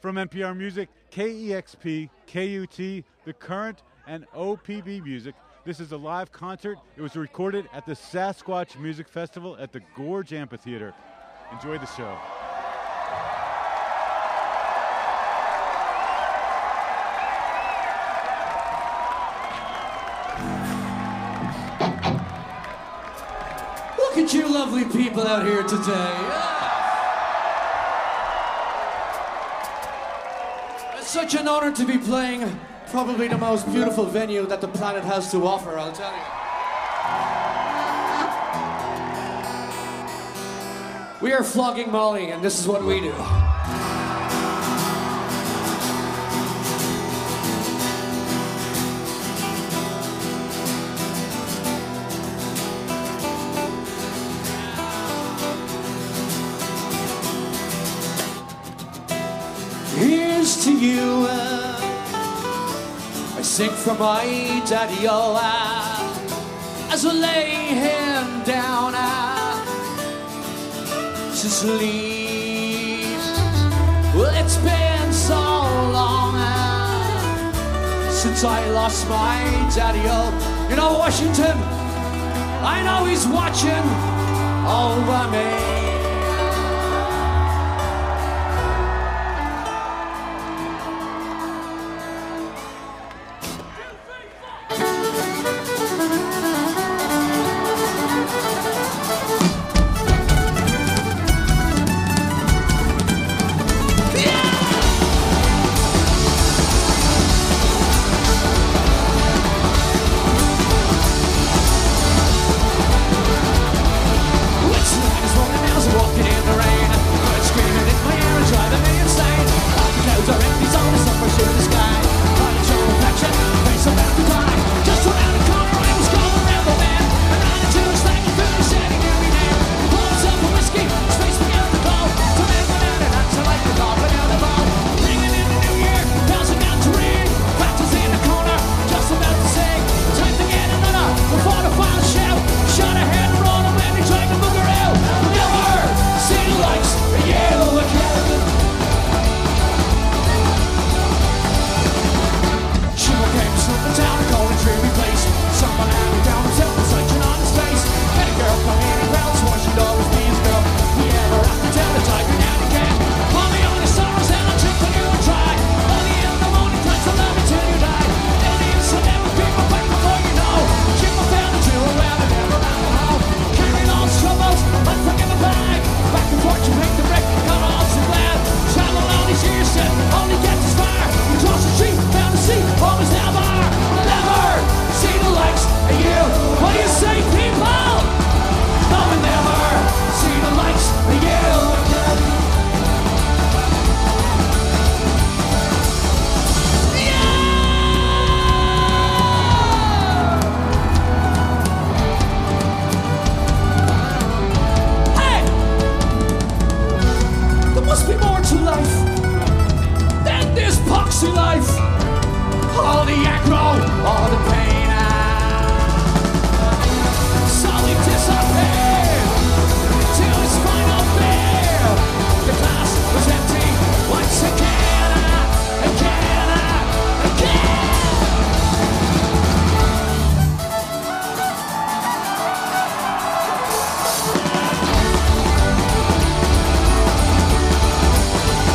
From NPR Music, KEXP, KUT, The Current, and OPB Music. This is a live concert. It was recorded at the Sasquatch Music Festival at the Gorge Amphitheater. Enjoy the show. Look at you lovely people out here today. It's such an honor to be playing probably the most beautiful venue that the planet has to offer, I'll tell you. We are Flogging Molly, and this is what we do. Here's to you, I sing for my daddy-o, as I lay him down to sleep. Well, it's been so long since I lost my daddy-o. You know, Washington, I know he's watching over me.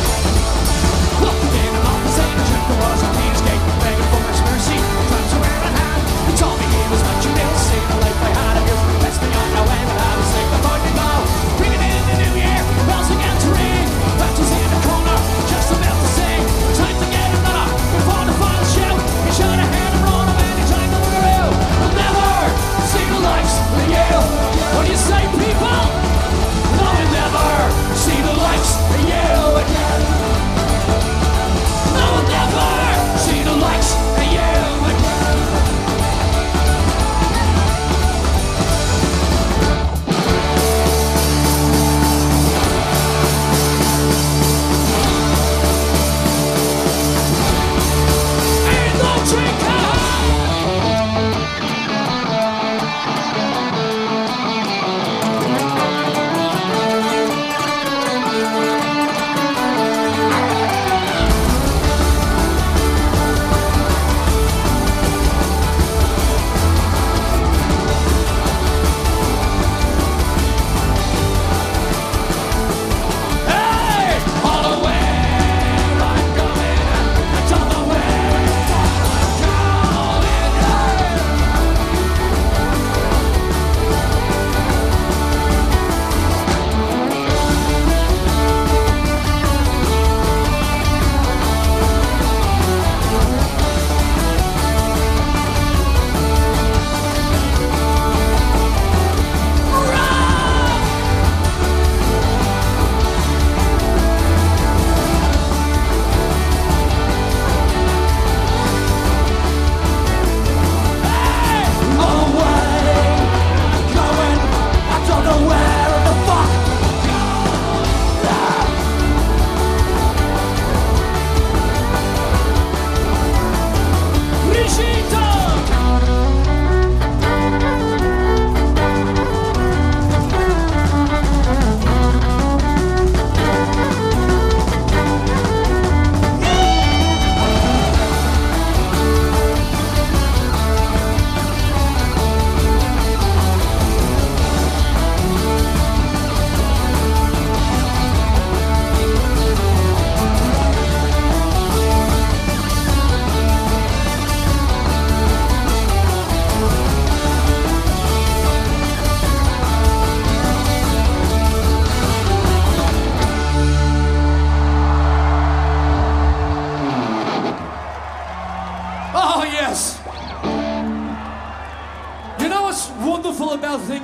Was a piece gate, begging for his mercy. Trying to wear a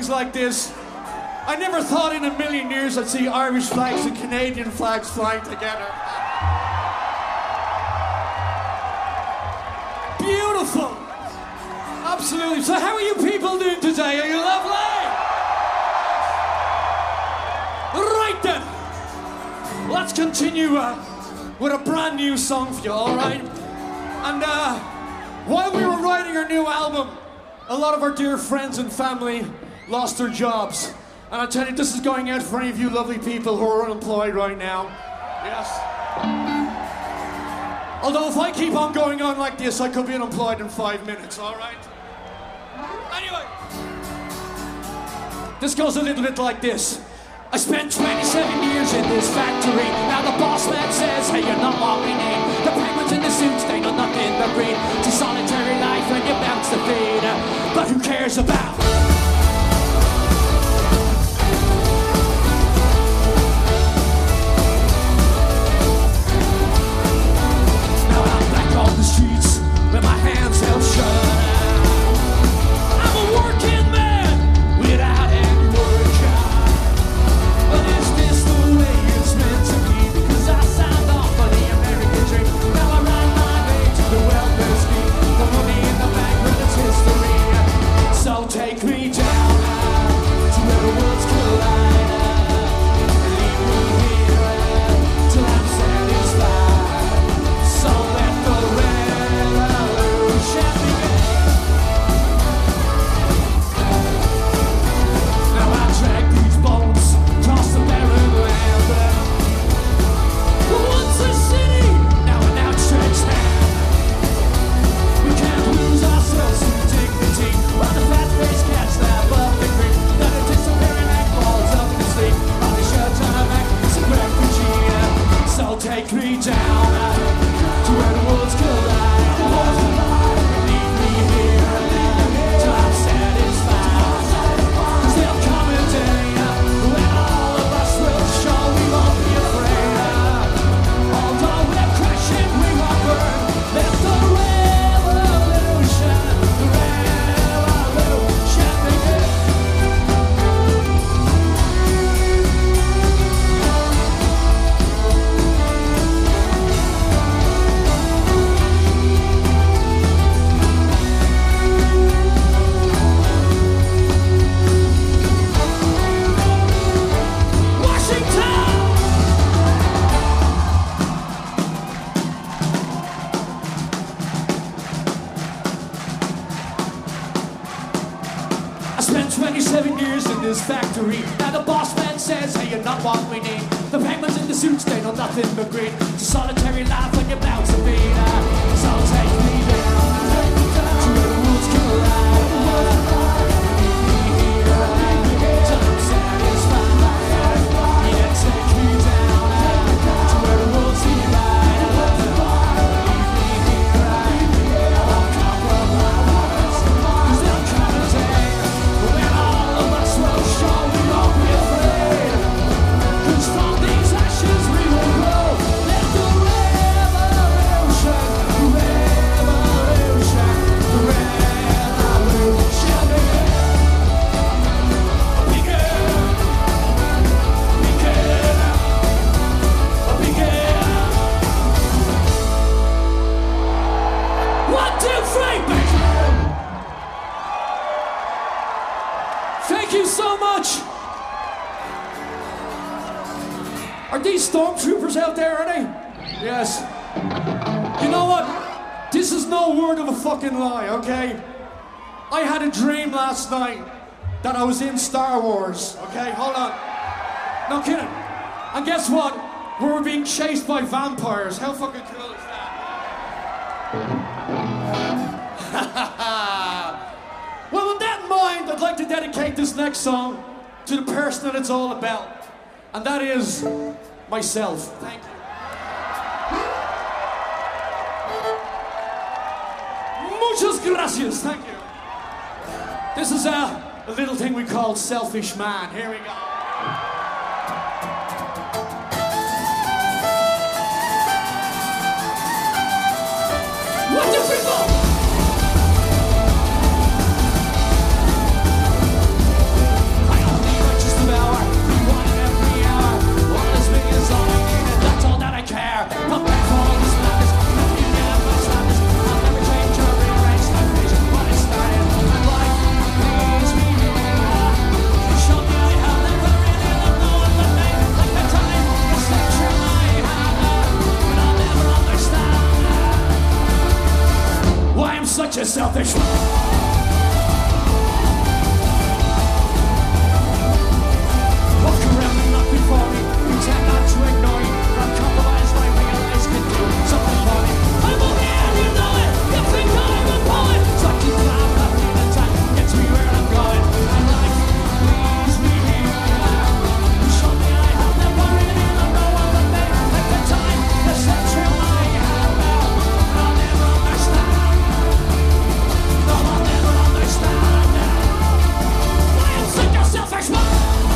things like this. I never thought in a million years I'd see Irish flags and Canadian flags flying together. Beautiful. Absolutely. So how are you people doing today? Are you lovely? Right then. Let's continue with a brand new song for you, all right? And while we were writing our new album, a lot of our dear friends and family lost their jobs. And I tell you, this is going out for any of you lovely people who are unemployed right now. Yes. Although if I keep on going on like this, I could be unemployed in 5 minutes, all right? Anyway. This goes a little bit like this. I spent 27 years in this factory. Now the boss man says, hey, you're not what we need. The penguins in the suits, they know nothing but greed. It's a solitary life when you bounce the feed. But who cares about? Now I'm back on the streets with my hands held shut. I'm a working man without any work. But is this the way it's meant to be? Because I signed off for the American dream. Now I ride my way to the welfare scheme. The money in the bank with its history. So take me down to where the worlds collide. Leave me here till I'm satisfied. So let the revolution begin. Now I drag these bones across the barren land. Once a city, now an outstretched hand. We can't lose ourselves in dignity while the fat-faced cats snap up the green. Now the disappearing act falls up the sleep. On the shirts on our back, it's a refugee. So take me down to where the worlds collide. Leave me here till I'm satisfied. 'Cause there'll come a day when all of us will show we won't be afraid. Although we're crashing, we won't burn. Let the revolution begin. Washington! I spent 27 years in this factory. Now the boss man says, hey, you're not what we need. The penguins in the suits, they know nothing but greed. It's a solitary life when you bounce a beat. So take me down to where the worlds collide. Leave me here till I'm satisfied. Yeah, take me down to where the worlds collide. Leave me here, I won't compromise. 'Cause there'll come a day when all of us will show we won't be afraid. 'Cause from these ashes we will grow. Let the revolution Are these stormtroopers out there, are they? Yes. You know what? This is no word of a fucking lie, okay? I had a dream last night that I was in Star Wars, okay? Hold on. No kidding. And guess what? We were being chased by vampires. How fucking cool is that? Well, with that in mind, I'd like to dedicate this next song to the person that it's all about. And that is myself. Thank you. Muchas gracias. Thank you. This is a little thing we call Selfish Man. Here we go. Wonderful! selfish. Walk around and not before me. Pretend not to ignore me. Not compromise what I realize can do something for me. I'm on the air, you know it. You think I'm a poet. So I keep climbing up in the time. Gets me where I'm going. And life leaves me here. You show me I have the worry and I know I'm the man. At the time, the central I have now. I'll never understand. No, I'll never understand. I am such a selfish man.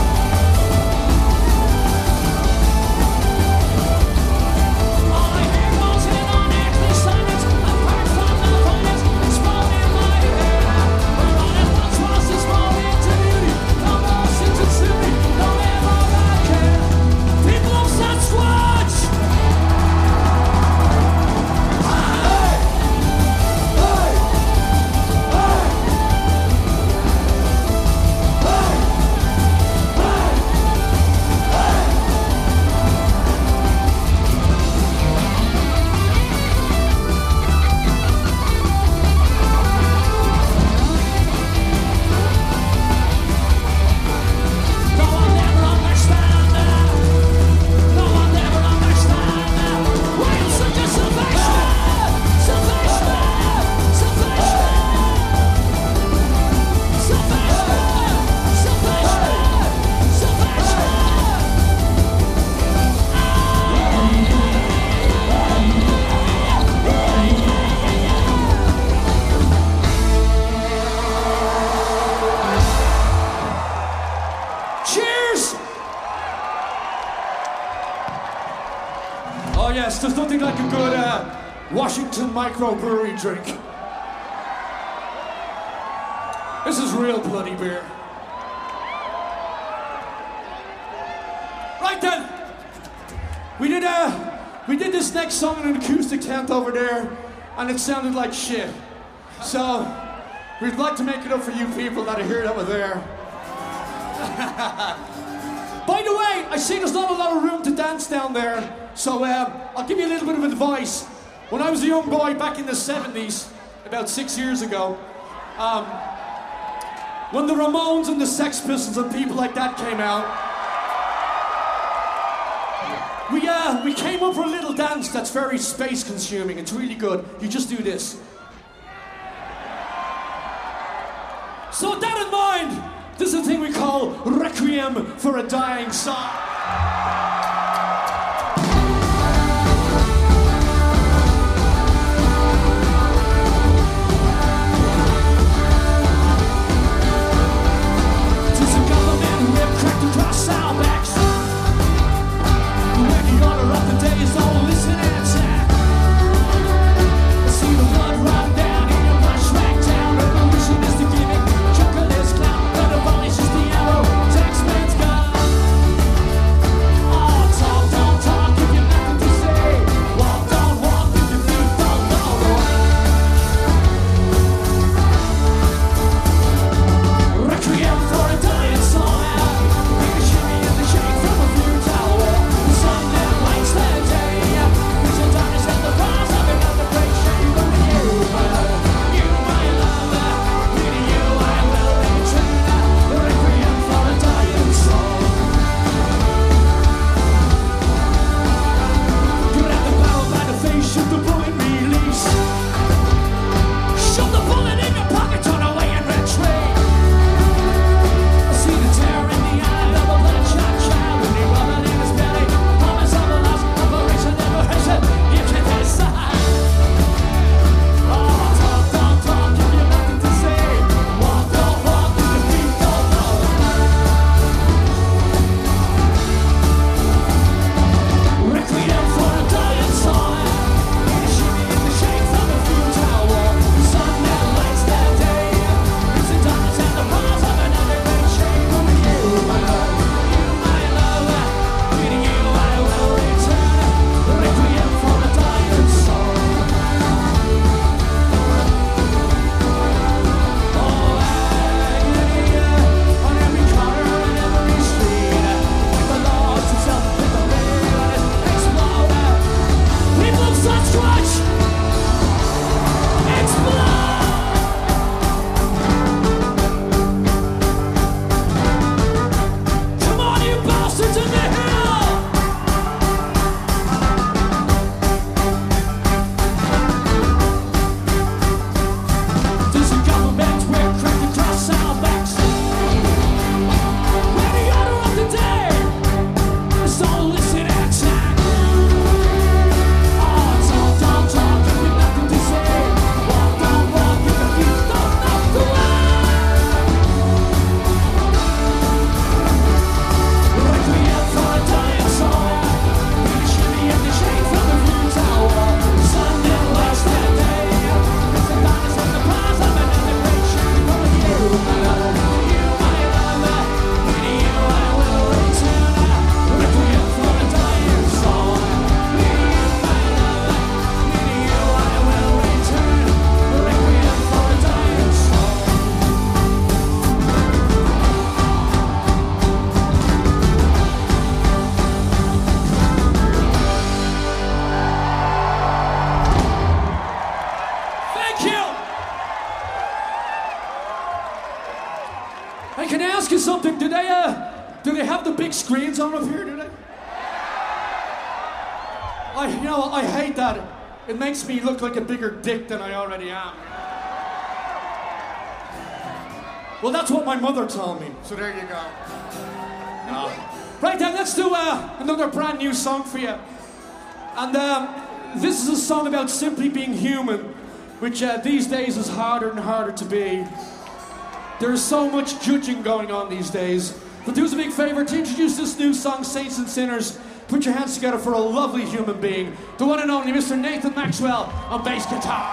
Oh yes, there's nothing like a good Washington microbrewery drink. This is real bloody beer. Right then, we did this next song in an acoustic tent over there, and it sounded like shit. So we'd like to make it up for you people that are here over there. By the way, I see there's not a lot of room to dance down there, so I'll give you a little bit of advice. When I was a young boy back in the 70s, about 6 years ago, when the Ramones and the Sex Pistols and people like that came out, we came up for a little dance that's very space consuming. It's really good. You just do this. So with that in mind, this is a thing we call Requiem for a Dying Song. To some government who have cracked across our backs, when the order of the day is all listen and attack. See the blood run down in your blood smack down. Revolution is the gimmick, chocolate is clown, but the voice is the arrow. Taxman's gone. thing. Do they have the big screens on up here? Do they? I hate that. It makes me look like a bigger dick than I already am. Well, that's what my mother told me. So there you go. Right then, let's do another brand new song for you. And this is a song about simply being human, which these days is harder and harder to be. There's so much judging going on these days. But do us a big favor to introduce this new song, Saints and Sinners. Put your hands together for a lovely human being, the one and only Mr. Nathan Maxwell on bass guitar.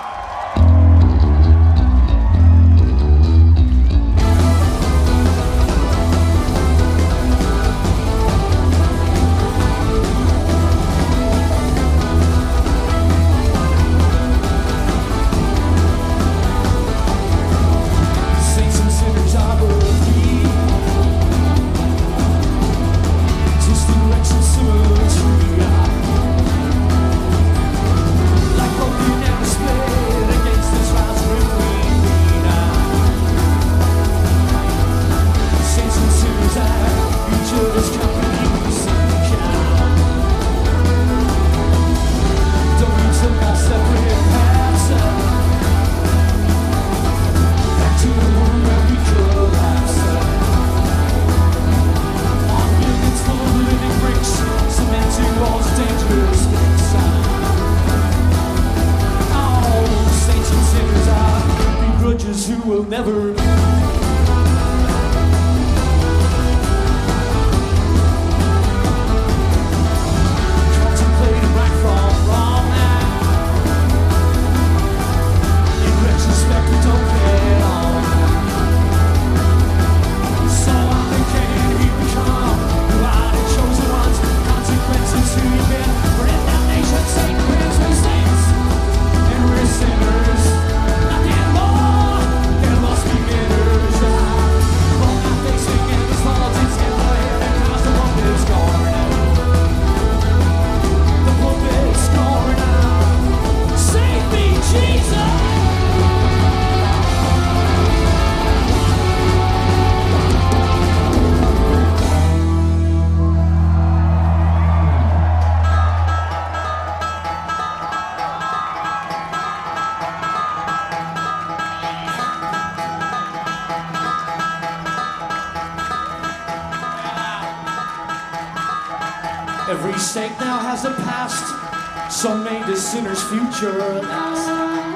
Every saint now has a past, some made a sinner's future last.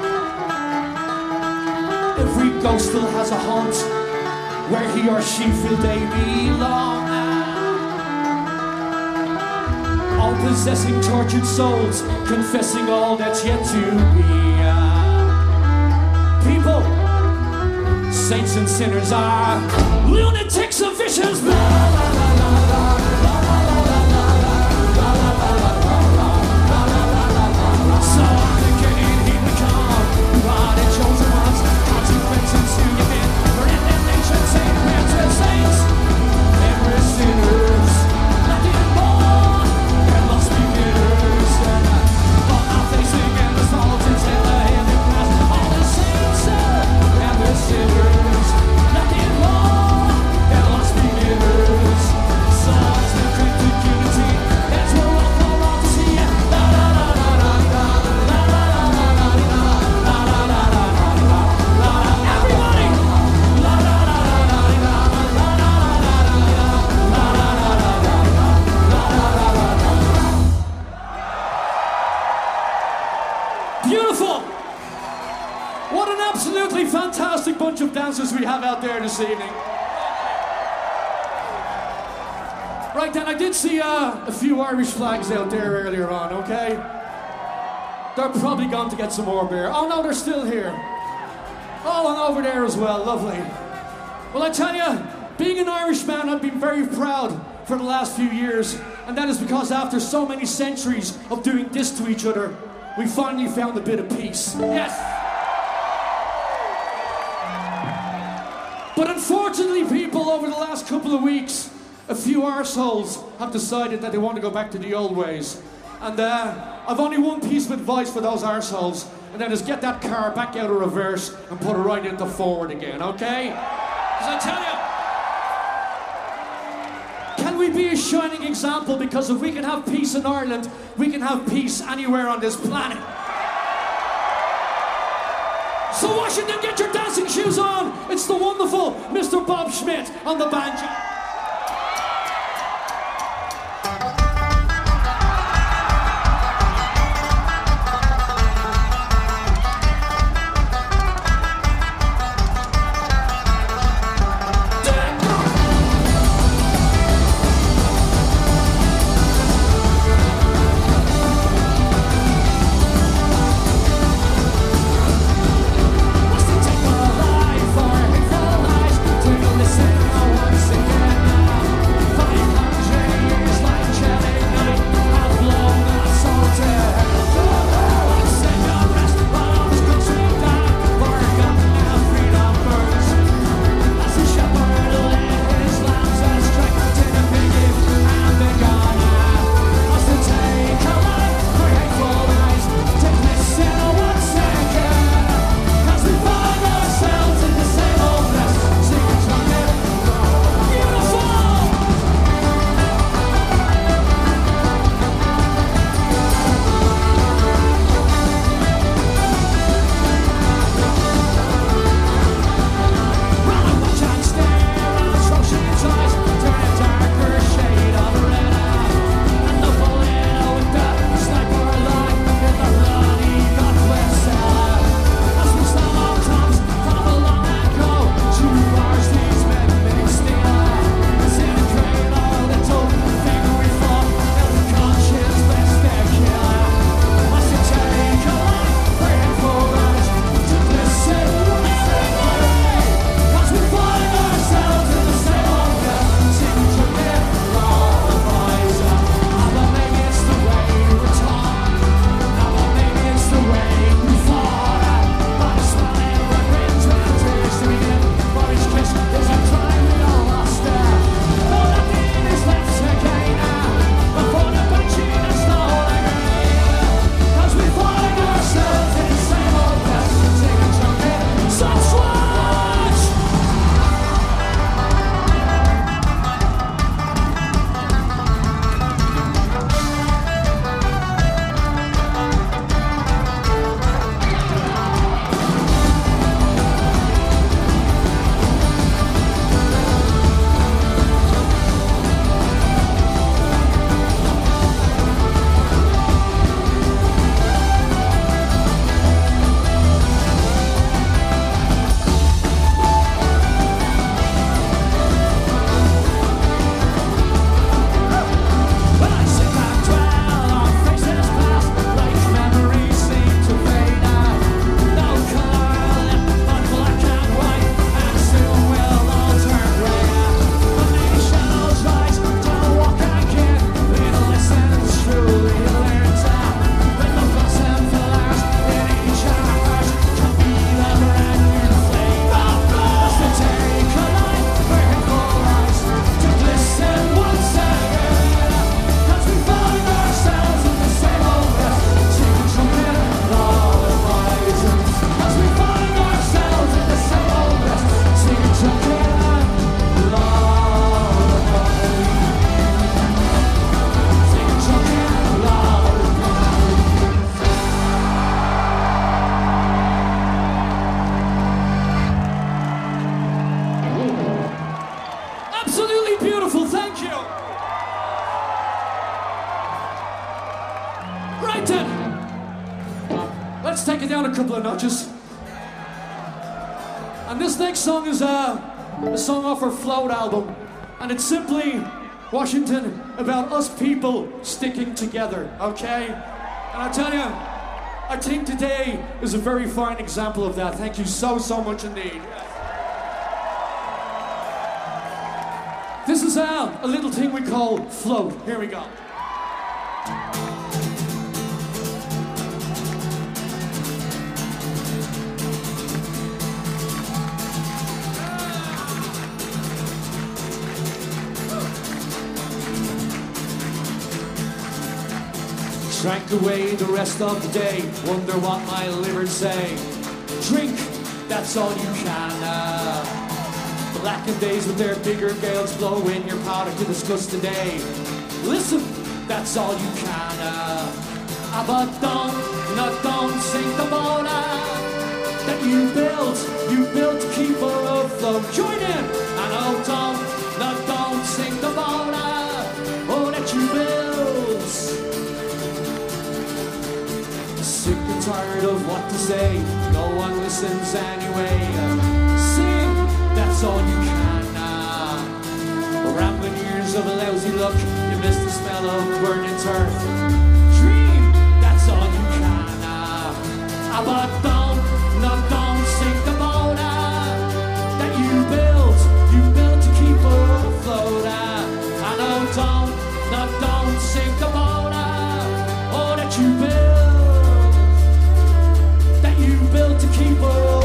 Every ghost still has a haunt, where he or she feel they belong. All possessing tortured souls, confessing all that's yet to be. People, saints and sinners are lunatics of visions. Blah, blah, blah, blah, blah. We have out there this evening. Right then, I did see a few Irish flags out there earlier on, okay? They're probably going to get some more beer. Oh no, they're still here. Oh, and over there as well, lovely. Well, I tell you, being an Irishman, I've been very proud for the last few years, and that is because after so many centuries of doing this to each other, we finally found a bit of peace. Yes! But unfortunately, people, over the last couple of weeks, a few arseholes have decided that they want to go back to the old ways. And I've only one piece of advice for those arseholes, and that is get that car back out of reverse and put it right into forward again, okay? Because I tell you, we be a shining example? Because if we can have peace in Ireland, we can have peace anywhere on this planet. So Washington, get your dancing shoes on. It's the wonderful Mr. Bob Schmidt on the banjo. Let's take it down a couple of notches. And this next song is a song off our Float album. And it's simply, Washington, about us people sticking together, okay? And I tell you, I think today is a very fine example of that. Thank you so, so much indeed. This is a little thing we call Float. Here we go. Drank away the rest of the day, wonder what my liver'd say. Drink, that's all you can. The lacking days with their bigger gales blowing your powder to discuss today. Listen, that's all you can. But don't sink the boat that you built to keep her afloat. Join in, and don't sink the boat that you built. Sick and tired of what to say, no one listens anyway. Sing, that's all you can. Rambling years of lousy luck, you miss the smell of burning turf. Dream, that's all you can. But don't sink the boat that you built to keep her afloat. And don't sink the boat that you built to keep her afloat.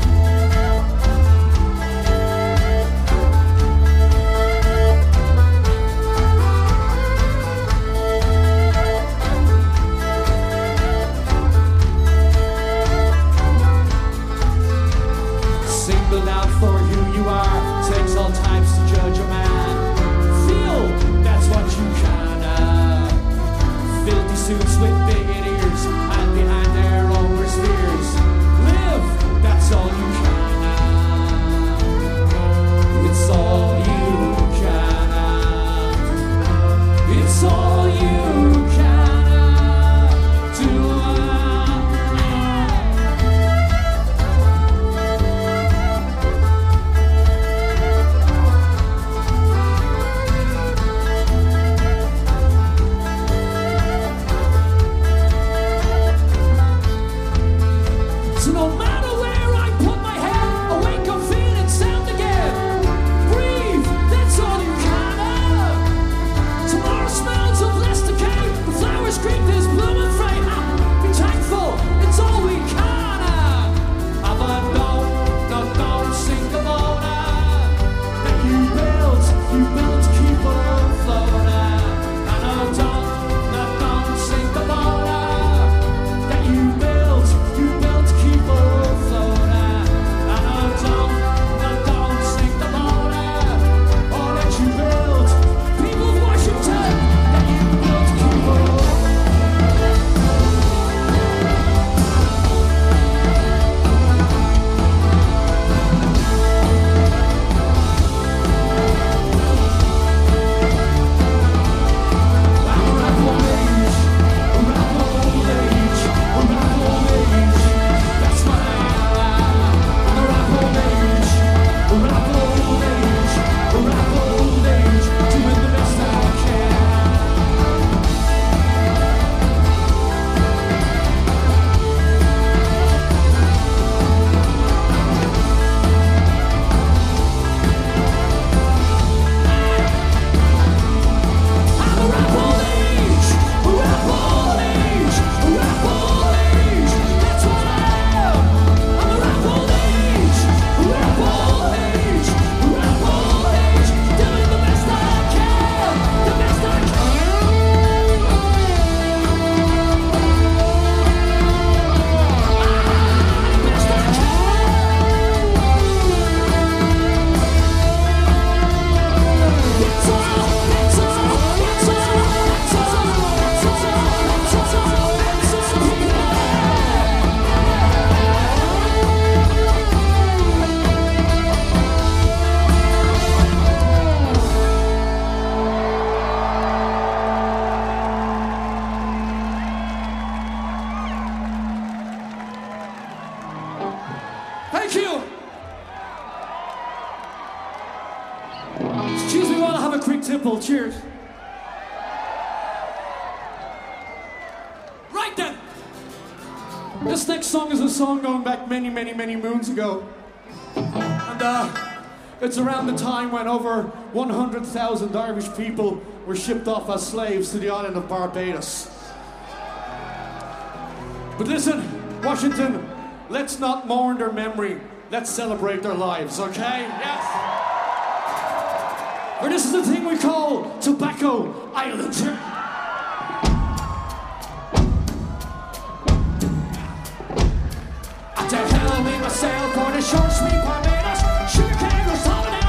For who you are, takes all types to judge a man. Feel, that's what you can. Filthy suits with big ears, and behind their own spheres. Live, that's all you can. It's all you can. It's all you can do. Thank you. Excuse me while I have a quick tipple. Cheers. Right then. This next song is a song going back many, many, many moons ago. And it's around the time when over 100,000 Irish people were shipped off as slaves to the island of Barbados. But listen, Washington, let's not mourn their memory. Let's celebrate their lives, okay? Yes? Or this is the thing we call Tobacco Island. To hell with myself on the short sweet Barbados. Sugar cane goes falling down.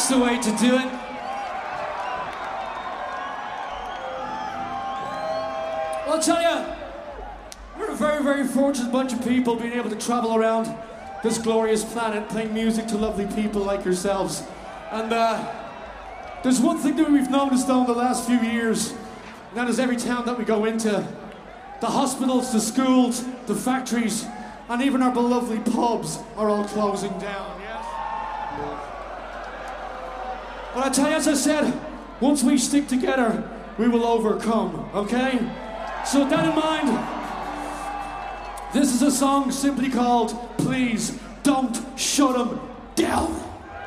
That's the way to do it. Well, I'll tell you, we're a very, very fortunate bunch of people being able to travel around this glorious planet playing music to lovely people like yourselves. And there's one thing that we've noticed though in the last few years, and that is every town that we go into, the hospitals, the schools, the factories, and even our beloved pubs are all closing down, yes? But I tell you, as I said, once we stick together, we will overcome, okay? So with that in mind, this is a song simply called Please Don't Shut 'Em Down.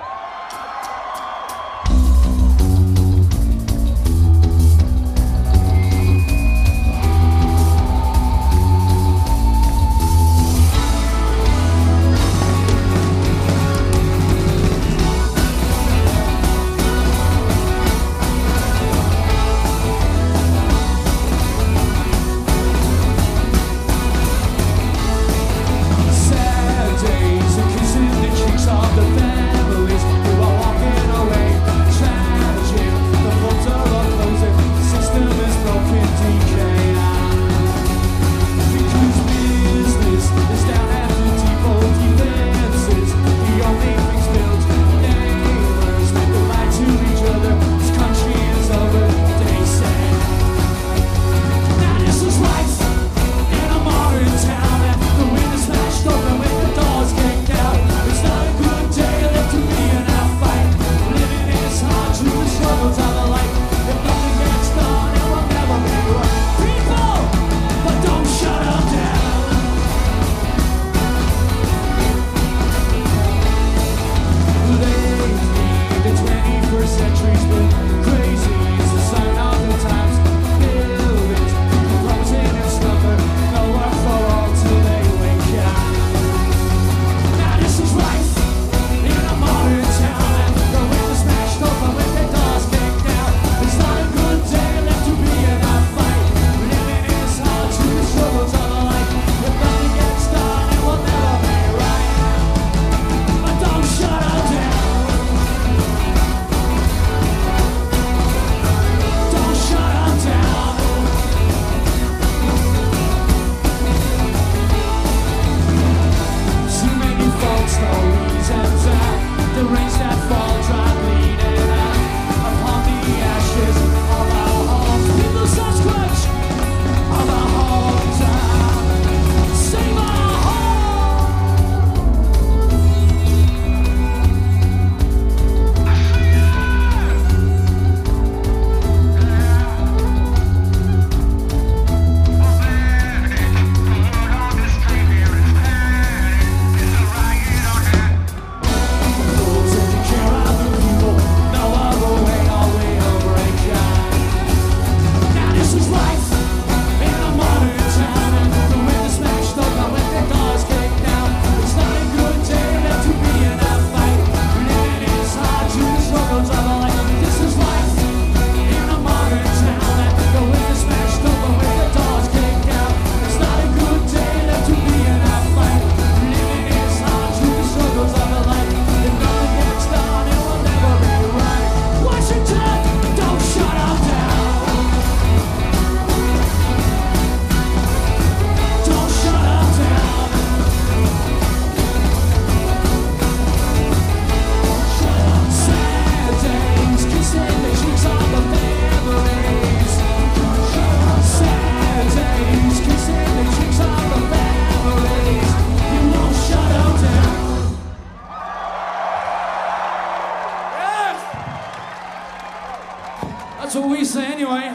That's what we say anyway.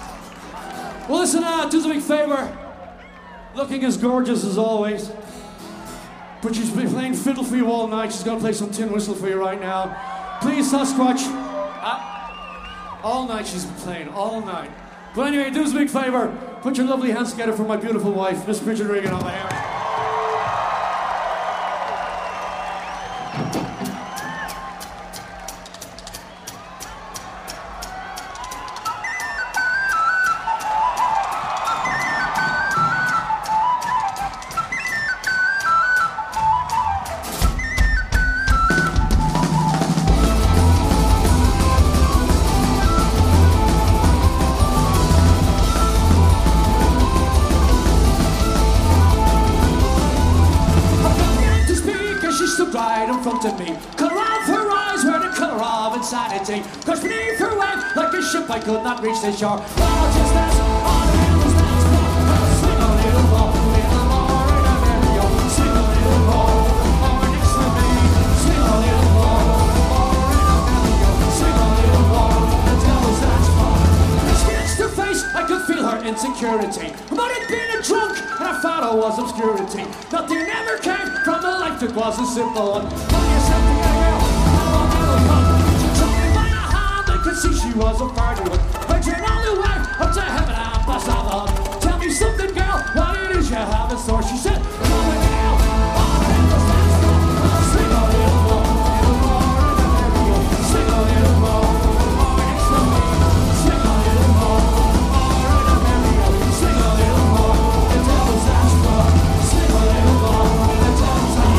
Well, listen, do us a big favor. Looking as gorgeous as always. But she's been playing fiddle for you all night. She's going to play some tin whistle for you right now. Please, Sasquatch. All night she's been playing, all night. But anyway, do us a big favor. Put your lovely hands together for my beautiful wife, Miss Bridget Regan, over here. right in front of me. Colour of her eyes were the colour of insanity. Cause beneath her wave, like a ship, I could not reach the shore. Oh, just as all the hills dance for. Swing a little more, little more in a merry-o. Swing a little more next to me. Swing a little more in a merry-o. Swing a little more, the devil's dance for. As against her face, I could feel her insecurity. But it being a drunk, and I thought I was obscurity. Nothing ever came from a life that was a simple one. Find yourself a girl, now I'll never come. She took me by the hand, I could see she was a party one. I turned all the way up to heaven and passed out on. Tell me something, girl, what it is you have in store. She said, come on, girl, all the heavens dance for. Swing a little more in the merry-o. Swing a little more next to me. Swing a little more in the merry-o. Swing a little more, the devil's dance for. Swing a little more, the devil's dance for.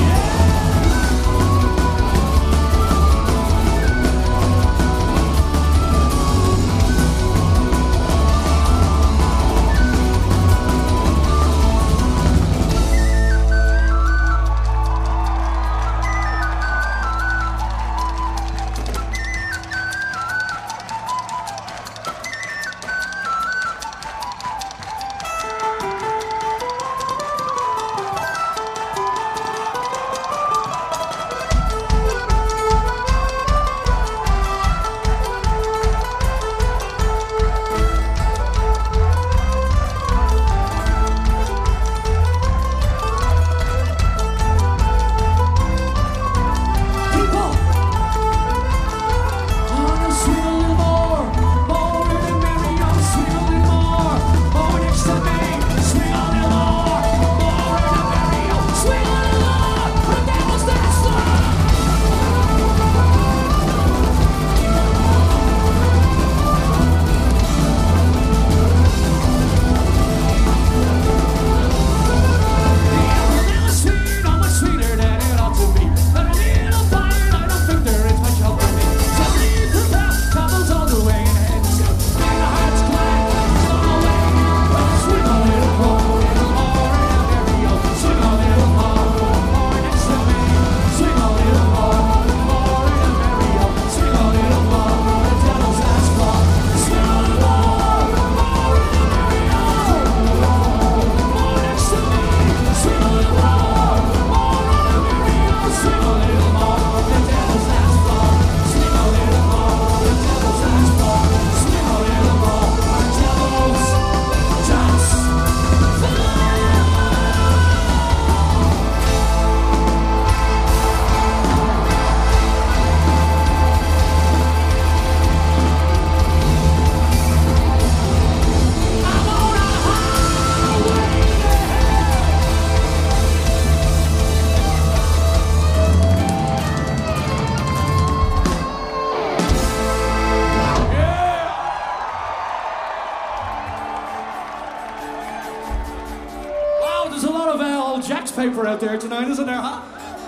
Paper out there tonight, isn't there, huh?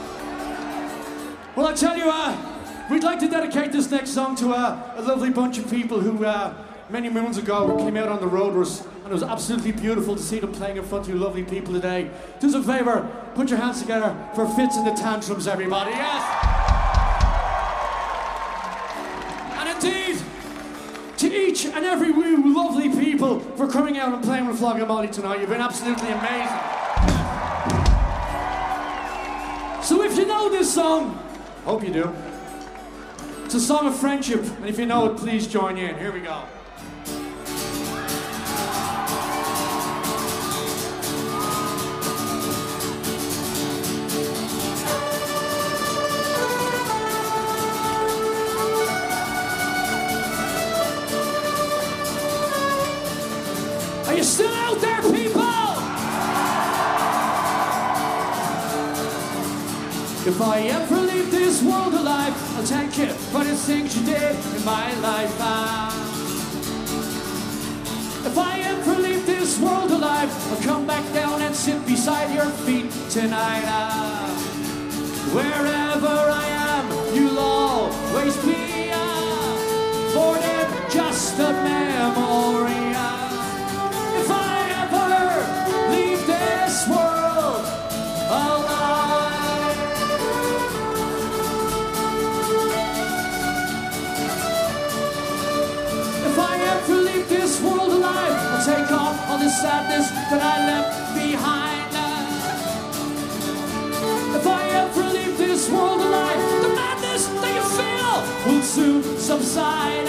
Well, I tell you, we'd like to dedicate this next song to a lovely bunch of people who many moons ago came out on the road with us, and it was absolutely beautiful to see them playing in front of you lovely people today. Do us a favour, put your hands together for Fitz and the Tantrums, everybody, yes? And indeed, to each and every wee lovely people for coming out and playing with Flogging Molly tonight. You've been absolutely amazing. So if you know this song, hope you do. It's a song of friendship, and if you know it, please join in. Here we go. Are you still out there, people? If I ever leave this world alive, I'll thank you for the things you did in my life. If I ever leave this world alive, I'll come back down and sit beside your feet tonight. Wherever I am, you'll always be more than just a memory. If I ever leave this world alive, subside.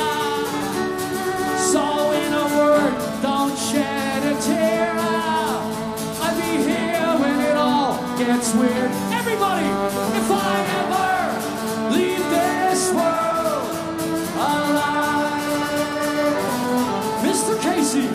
So in a word, don't shed a tear. I'll be here when it all gets weird. Everybody, if I ever leave this world alive. Mr. Casey.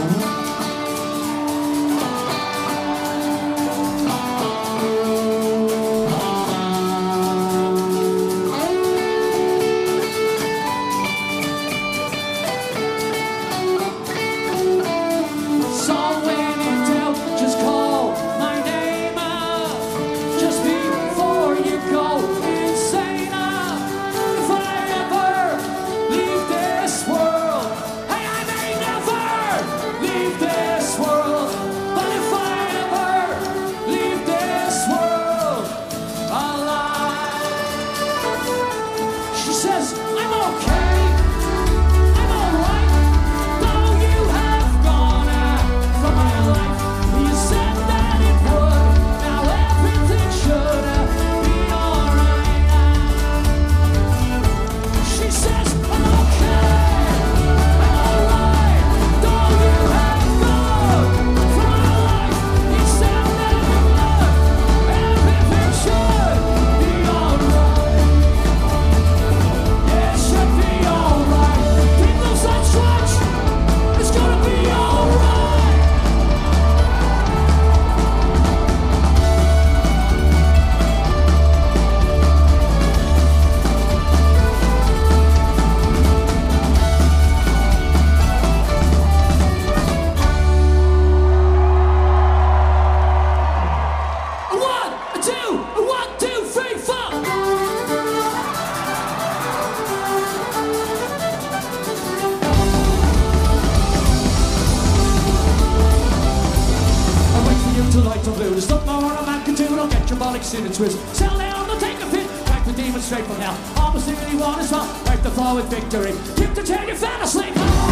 In a twist, sell down, don't take a fit. Back the demon straight from hell. All the thing that you want is wrong. Break the flow with victory. Keep the tail, you fat asleep.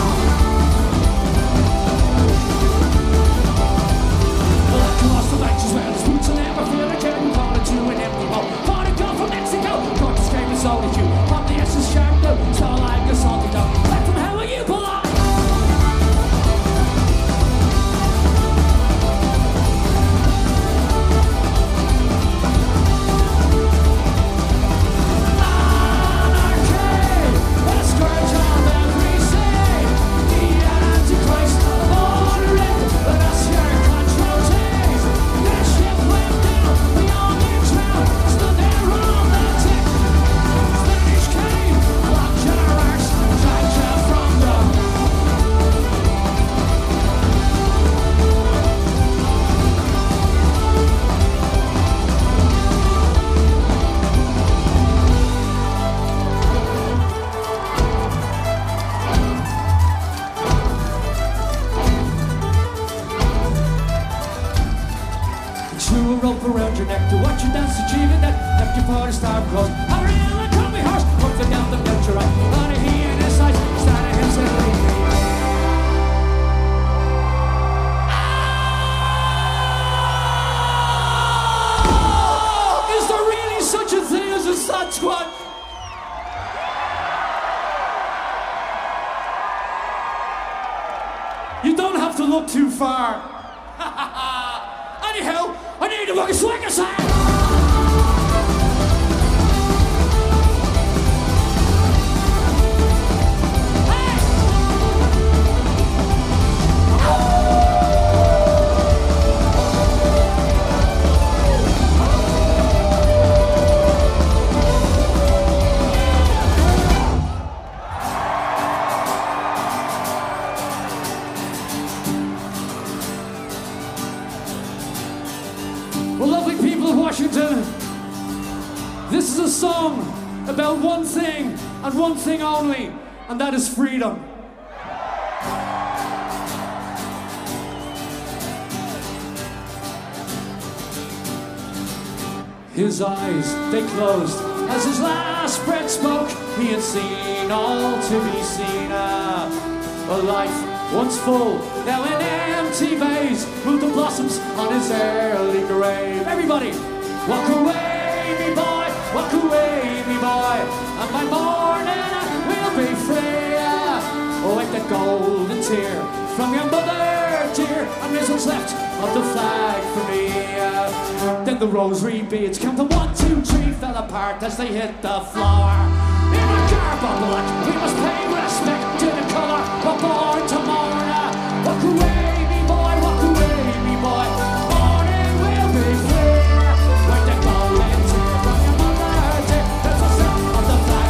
Across the banks as well as boots will never feel a carry. Call it to an empty boat. Caught a girl from Mexico. Caught the scream is only you. From the essence sharp blue. Stall like a salty dog. Back from hell where you belong. Around your neck to watch you dance, achieving that left you for the star cross. Hurry on, come me horse, walk them down the belt you're right. On a he in his eyes, stand a hill and leave. Is there really such a thing as a Sasquatch? You don't have to look too far. Anyhow, I need to work a swagger side. Well, lovely people of Washington, this is a song about one thing and one thing only, and that is freedom. His eyes, they closed as his last breath spoke. He had seen all to be seen. A life once full, now an empty vase, with the blossoms on his early grave. Everybody, walk away, me boy, walk away, me boy. And by morning, we'll golden tear from your mother, dear, and there's what's left of the flag for me. Then the rosary beads count to 1, 2, 3, fell apart as they hit the floor. In a garb of black, we must pay respect to the colour we're born to mourn. Walk away, me boy, walk away, me boy. Morning will be free. With the golden tear from your mother, dear, there's what's left of the flag.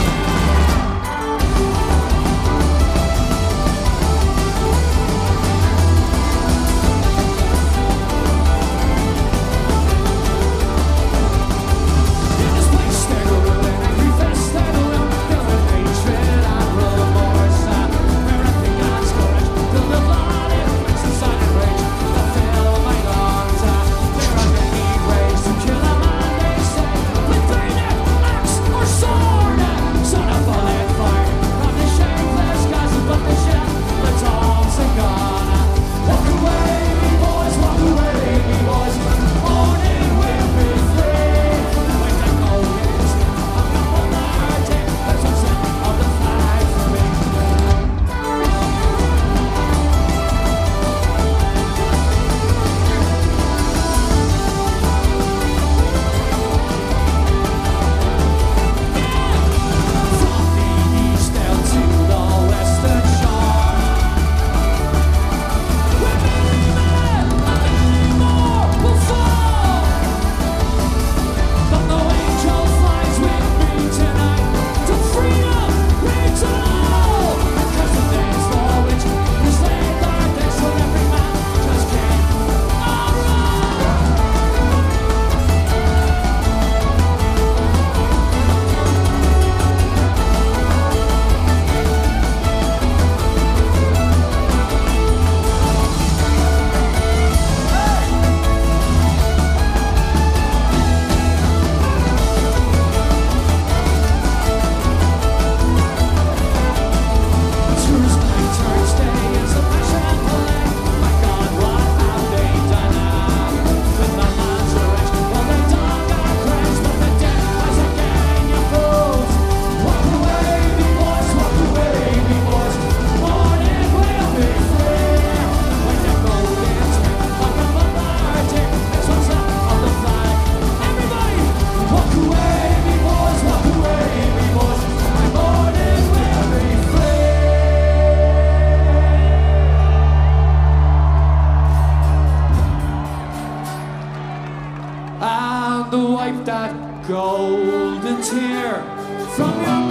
Golden tear from your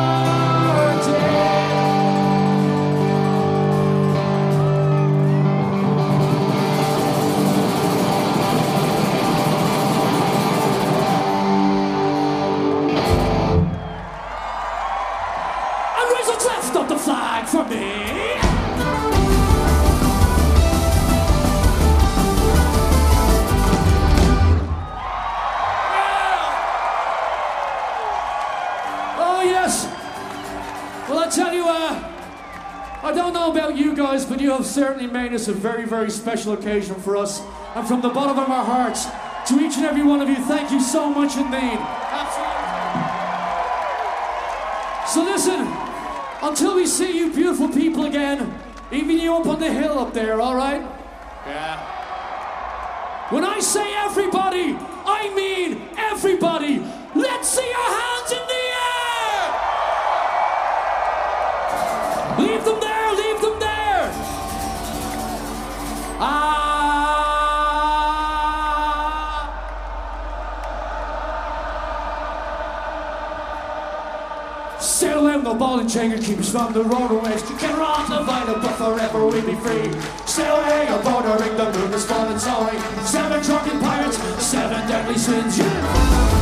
mother, dear. And raise what's left of the flag for me. Well, I tell you, I don't know about you guys, but you have certainly made this a very, very special occasion for us. And from the bottom of our hearts, to each and every one of you, thank you so much indeed. Absolutely. So listen, until we see you beautiful people again, even you up on the hill up there, all right? Yeah. When I say everybody, I mean everybody. Let's see your hands in the air! Leave them there, leave them there! Sail out the ball and chain keeps from the roadways. You can run the vital, but forever we'll be free. Sail away a bordering, the moon is falling slowly. 7 drunken pirates, 7 deadly sins, yeah!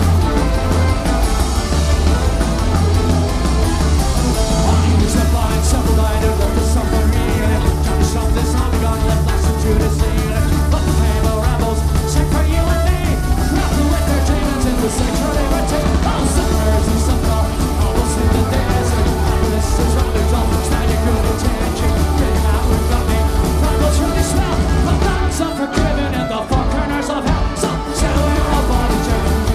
Self-provided with the submarine. Trying to stop this army gun left last into the sea. But the paper rebels sing for you and me. Nothing with their demons in the sanctuary would take. All submerged in some dark, almost in the desert. This is rather dull, standing good intention. Getting out with nothing. Rivals really smell, but that's unforgiven in the four corners of hell. So, settle in our body,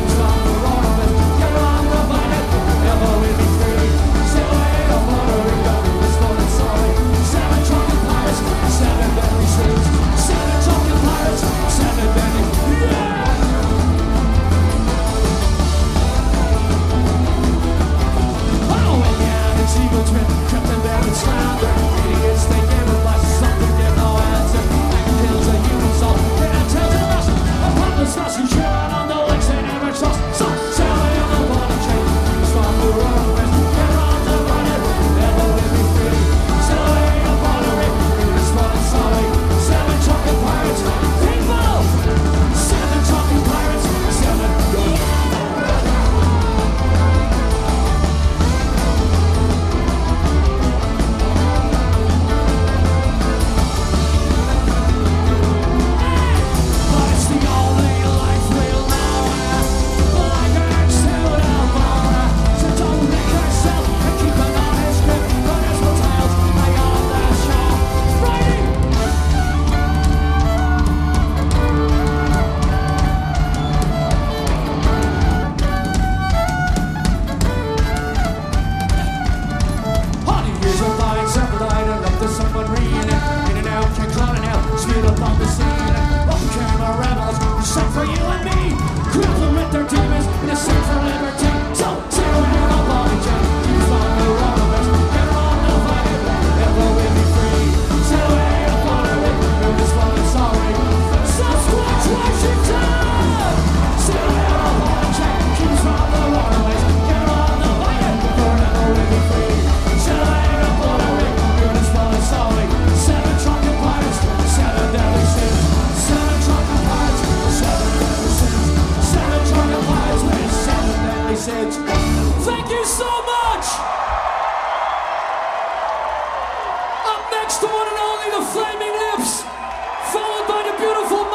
grappling with their demons in a search for liberty. So sit away on a body check, keep on the runaways, get on the fight, never will be free. Sit away upon a river, who is one and sorry. Sasquatch Washington! Sit away on a body check, keep on the runaways, get on the fight, forever will be free. Sit away upon a river, who is one and sorry. 7 drunken pirates, 7 deadly sins. 7 drunken pirates, 7 deadly sins. 7 drunken pirates with 7 deadly sins. Thank you so much! Up next, the one and only The Flaming Lips, followed by the beautiful